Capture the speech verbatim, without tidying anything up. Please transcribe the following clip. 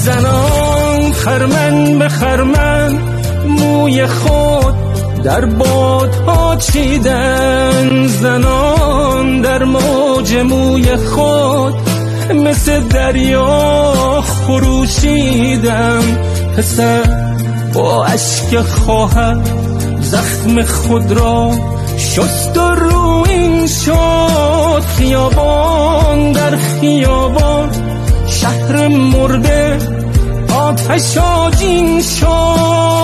زنان خرمن به خرمن موی خود در بادها چیدن، زنان در موج موی خود مثل دریا خروشیدم. پسر با اشک خواهر زخم خود را شست و رویین شد، خیابان در خیابان شهر مرده آتش آجین شد.